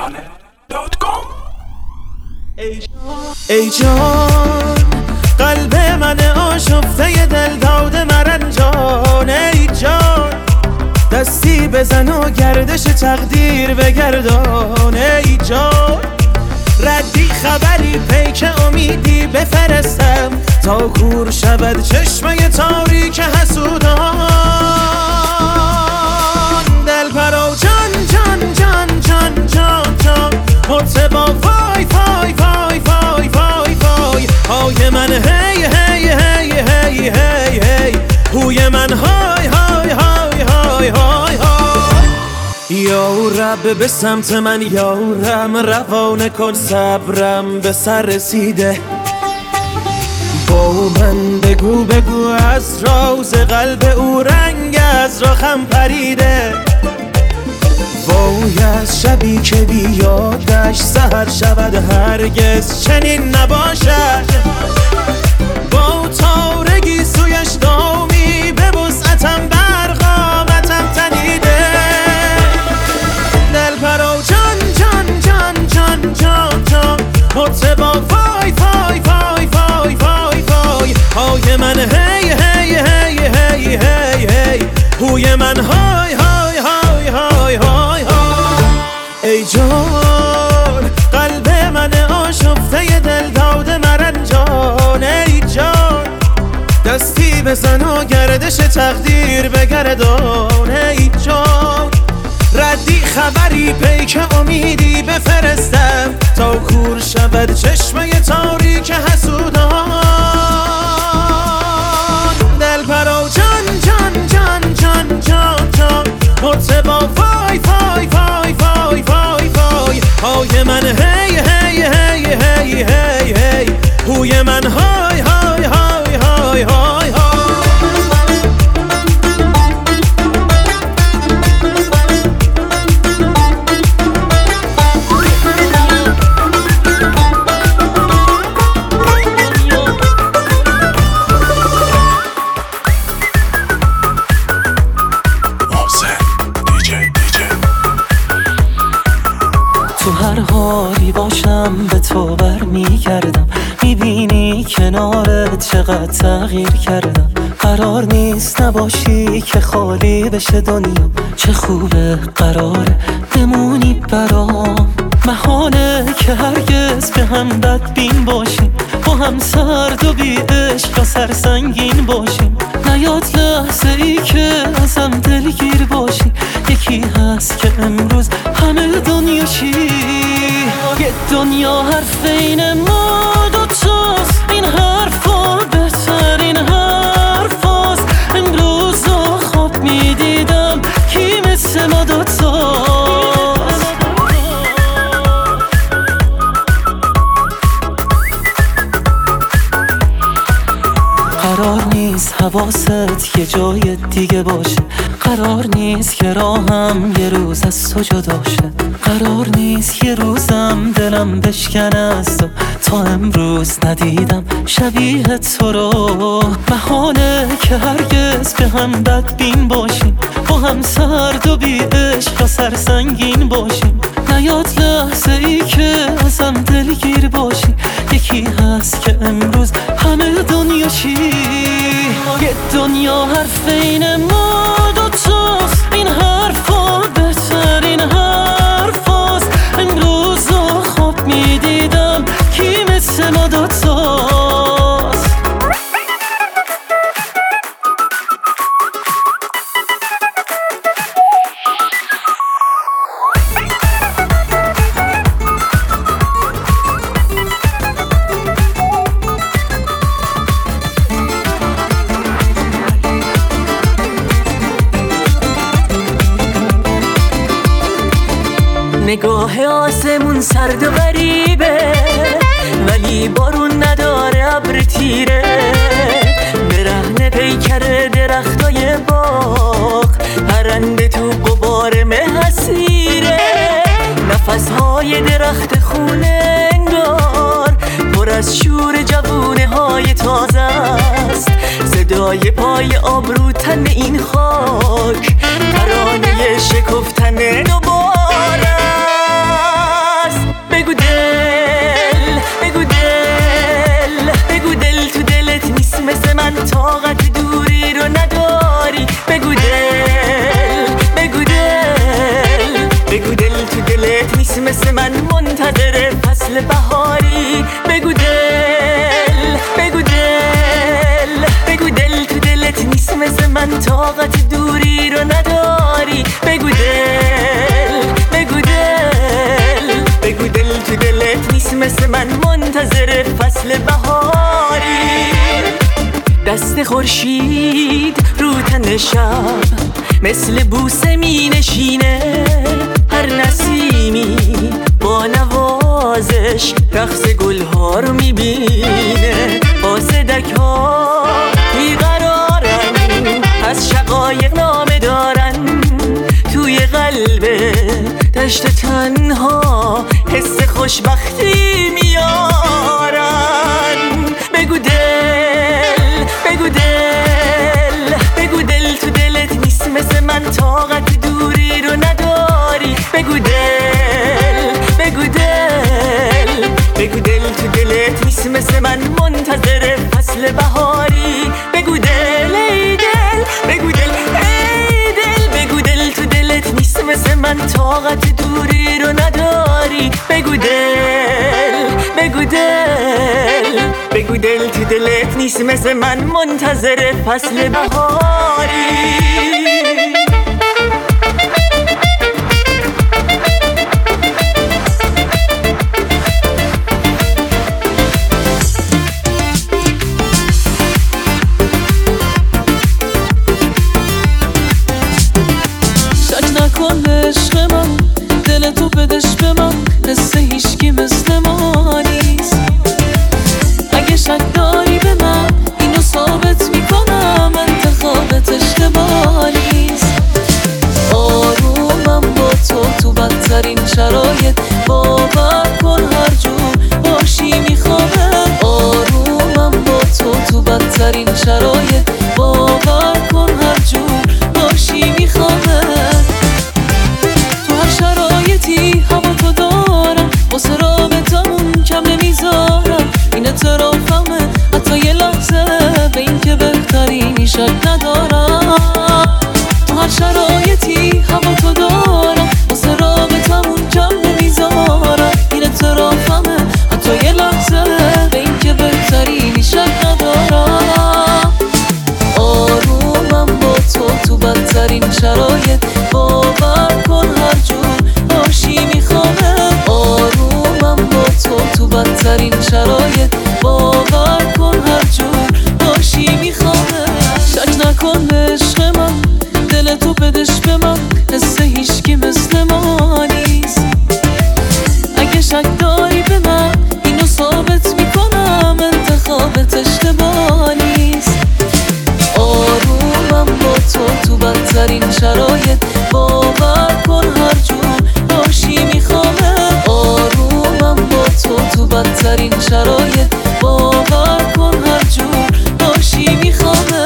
ترانه.com. ای جان قلب من آشفته دل داده مرنجان، ای جان دستی بزن و گردش تقدیر بگردان، ای جان ردی خبری پیک امیدی بفرستم تا کور شود چشمه تاریک حسودان. دل پرو جان جان جان جان جان جان مرتبا وای وای وای وای وای وای های من هی هی هی هی هی هی هوی من های های های های های های. یا رب به سمت من یارم روانه کن صبرم به سر رسیده، با من بگو بگو از راز قلب او رنگ از راخم پریده. وای از شبی که بیادش سحر شود هرگز چنین نباشد، با تارگی سویش دامی به وسعتم برقامتم تنیده. دل پرو جان جان جان جان جان جان مرتبا وای وای وای وای وای وای های من هی هی هی هی هی هی هوی من های های های های های. ای جان قلب من آشفته دل داده مرنجان، ای جان دستی بزن و گردش تقدیر بگردان، ای جان ردی خبری پیک امیدی بفرستم تا کور شود چشمه تاریک حسودان. دل پرو جان جان جان جان جان جان مرتبا وای وای وای وای وای وای های من هی هی هی هی هی هی هوی من های های های های های های. تو هر حالی باشم به تو برمیگردم، میبینی کنارت چقدر تغییر کردم. قرار نیست نباشی که خالی بشه دنیا، چه خوبه قراره بمونی برام. محاله که هرگز به هم بدبین باشیم، با هم سرد و بی عشق و سرسنگین باشیم. نیاد لحظه ای که ازم دلگیر باشی، یکی هست که امروز همه دنیا چی. یه دنیا حرف این ما دوتاست، این حرفا بهترین حرفاست. امروز خواب میدیدم کی مثل ما دوتاست. قرار نیست حواست یه جای دیگه باشه، قرار نیست که راهم یه روز از تو جدا شه. قرار نیست یه روزم دلم بشکنه از تو، تا امروز ندیدم شبیه تو رو. محاله که هرگز به هم بدبین باشیم، با هم سرد و بی عشق و سرسنگین باشیم. نیاد لحظه ای که ازم دلگیر باشی، یکی هست که امروز همه دنیا چی. یه دنیا حرف این ما دوتاست، این حرفا بهترین حرفاست. امروز خواب میدیدم کی مثل ما دوتاست. نگاه آسمون سرد و غریبه، ولی بارون نداره ابر تیره. برهنه پیکر درختای باغ، پرنده تو غبار مه اسیره. نفسهای درخت خونه انگار پر از شور جوونه های تازه است. صدای پای آبرو تن این خاک، ترانه شکفتن دوباره. تو دلت نیست مثل من منتظر فصل بهاری. بگو دل، بگو دل، بگو دل تو دلت نیست مثل من طاقت دوری رو نداری. بگو دل، بگو دل، بگو دل تو دلت نیست مثل من منتظر فصل بهاری. دست خورشید رو تن شب مثل بوسه می نشینه، هر نسیمی با نوازش رقص گلها رو می بینه. قاصدک ها بیقرارن، از شقایق نامه دارن، توی قلب دشت تنها حس خوشبختی میارن. بگو دل، بگو دل، بگو دل تو دلت نیست مثل من طاقت دوری رو نداری. بگو دل، بگو دل، بگو دل تو دلت نیست مثل من منتظر فصل بهاری. بگو دل ای دل، بگو دل ای دل، بگو دل تو دلت نیست مثل من طاقت دوری رو نداری. بگو دل، بگو دل، بگو دل تو دلت نیست مثل من منتظر فصل بهاری. عشق من دل تو بدش به من، قصه هیچکی مثل ما نیست. اگه شک داری به من اینو ثابت میکنم، انتخابت اشتباه نیست. آرومم با تو بدترین شرایط، باور کن هر جور باشی میخوامه. آرومم با تو بدترین شرایط، باور کن هر جور باشی میخوامه. هوا تو دارم واسه رابطمون کم نمیذارم، این اعترافمه حتی یه لحظه به این که بهترینی شک ندارم. تو هر شرایطی هوا تو دارم واسه رابطمون کم نمیذارم، این اعترافمه حتی یه لحظه به این که بهترینی شک ندارم. آرومم با تو بدترین شرایط، باور کن هر جور باشی میخوامه. آرومم با تو بدترین شرایط، باور کن هر جور باشی میخوامه. شک نکن به عشق من، دل تو بدش به من، حس هیچکی مثل ما نیست. اگه شک داری به من اینو ثابت میکنم، انتخابت اشتباه نیست. آرومم با تو بدترین شرایط، باور کن هر جور باشی میخوامه. آرومم با تو بدترین شرایط، باور کن هر جور باشی میخوامه.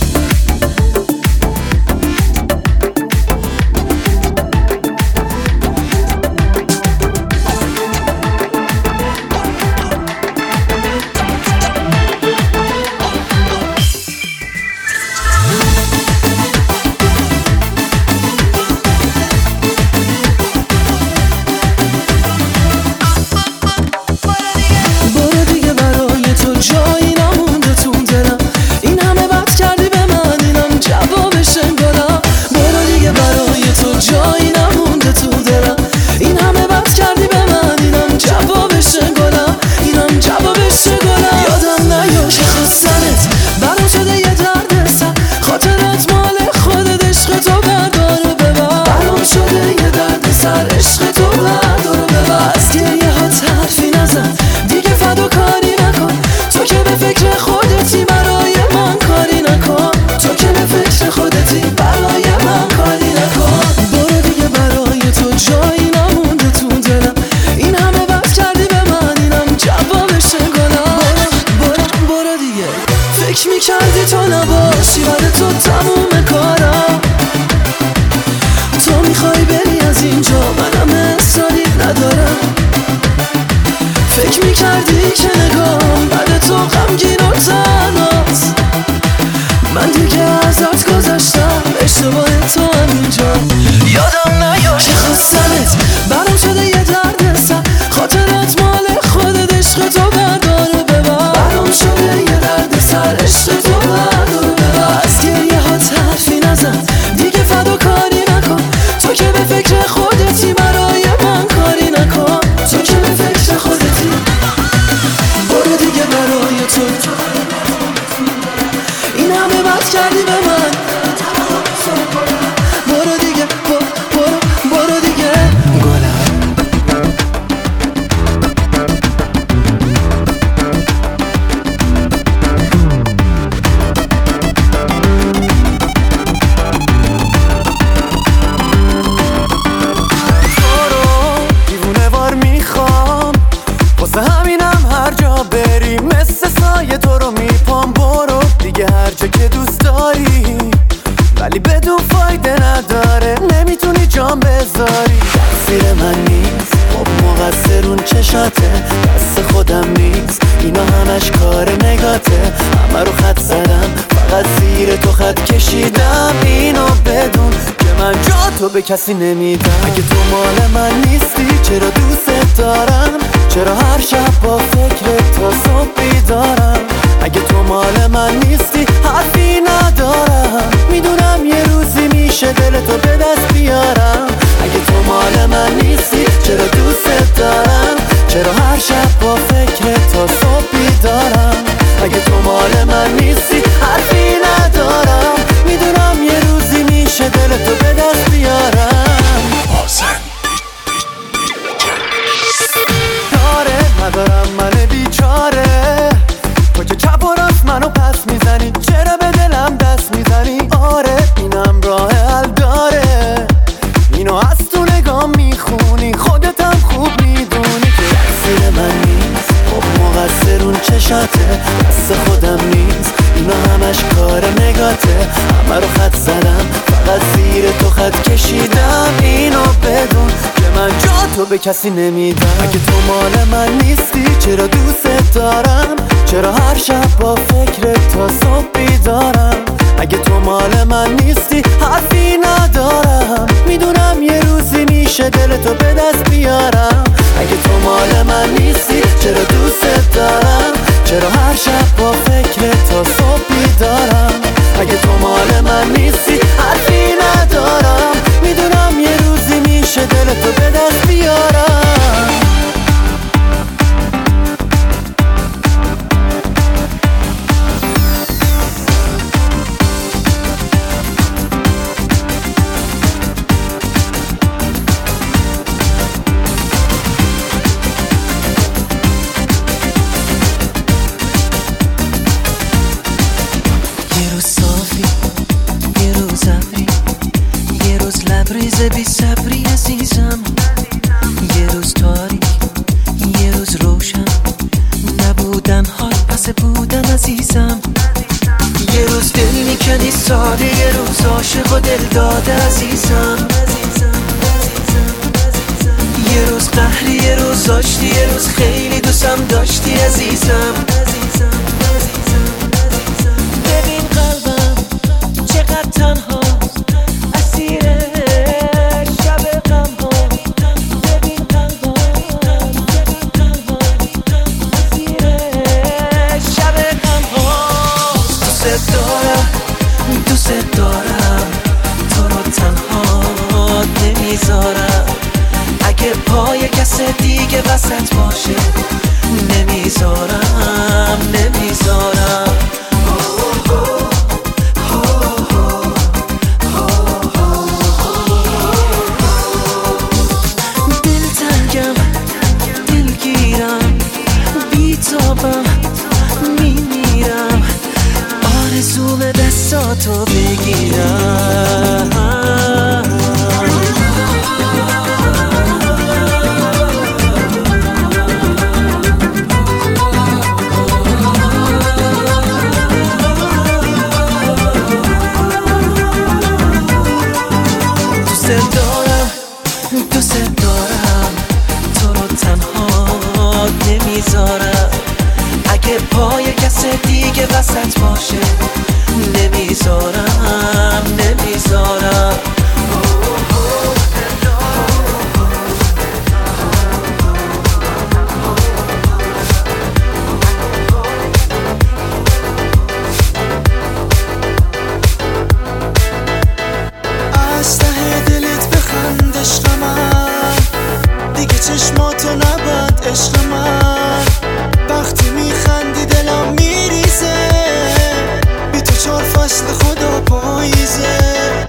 میکردی تو نباشی بعد تو تموم کارم. تو میخوای بری از اینجا، منم اصراری ندارم. فکر میکردی که نگام بعد تو غمگین و تنهاست، من دیگه ازت گذشتم، اشتباه تو همینجا. یادم نیاد که خواستمت چشاته، دست خودم نیست اینا همش کار نگاته. همه رو خط زدم فقط زیر تو خط کشیدم، اینو بدون که من جا تو به کسی نمیدم. اگه تو مال من نیستی چرا دوست دارم، چرا هر شب با فکر تا صبح بیدارم. اگه تو مال من نیستی حرفی ندارم، میدونم یه روزی میشه دلتو به دست بیارم. اگه تو مال من نیستی چرا دوست دارم، چرا هر شب با فکر تا صبح بیدارم. اگه تو مال من نیستی حرفی ندارم، میدونم یه روزی میشه دلتو به دست بیارم. کاره ندارم من بیچاره، تو که چپ و راست منو پس میزنی، چرا به دلم دست میزنی؟ آره اینم راه حل داره، اینو از تو نگاه میخونی، خودتم خوب میدونی که تقصیر من نیست. خب مقصر اون چشاته، دست خودم نیست اینا همش کار نگاته. همه رو خط زدم فقط زیر تو خط کشیدم، اینو بدون که من جا تو به کسی نمیدم. اگه تو مال من نیستی چرا دوست دارم، چرا هر شب با فکر تا صبح بیدارم. اگه تو مال من نیستی حرفی ندارم، میدونم یه روزی میشه دلتو به دست بیارم. اگه تو مال من نیستی چرا دوست دارم، چرا هر شب با فکر تا صبح بیدارم. اگه تو مال من نیستی حرفی ندارم، میدونم یه روزی میشه دلتو به دست بیارم. بی صبری عزیزم، یه روز تاریک یه روز روشن، نبودن حال پس بودن عزیزم. یه روز دل میکنی ساده، یه روز عاشق و دل داده عزیزم. یه روز قهری یه روز آشتی، یه روز خیلی دوستم داشتی عزیزم. ببین قلبم چقدر تنها اسیره دوست دارم، تو رو تنها نمیذارم. اگه پای کس دیگه وسط باشه نمیذارم، نمیذارم. دلتنگم دلگیرم بیتابم میمیرم، آرزوم دستاتو بگیرم. دوست دارم تو رو تنها نمیذارم. اگه پای کس دیگه وسط باشه نمیذارم، نمیذارم. از ته دلت بخند عشق من، دیگه چشماتو نبند عشق من. وقتی میخندی دلم میریزه، بی تو 4 فصل خدا پاییزه.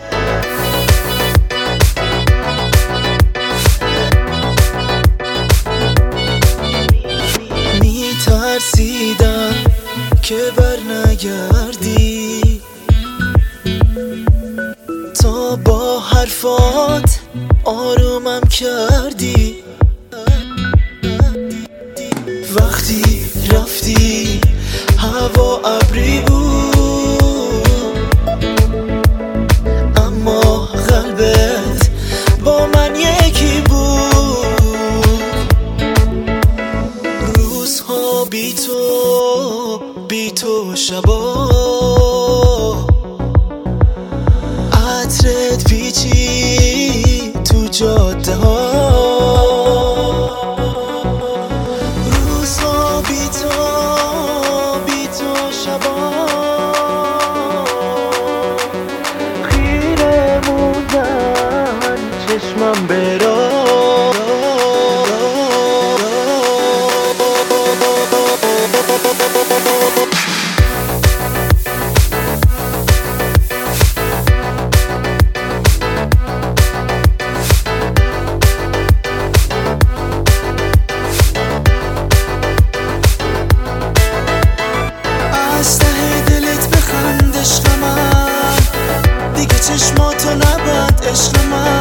میترسیدم که بر نگردی، تا با حرفات آرومم کردی. وقتی رفتی هوا ابری بود، اما قلبت با من یکی بود. تو شبا عطرت پیچی تو جاده ها روزا بی تو شبا خیره موندن چشمم برا از ته دلت بخند عشق من دیگه چشماتو نبند عشق من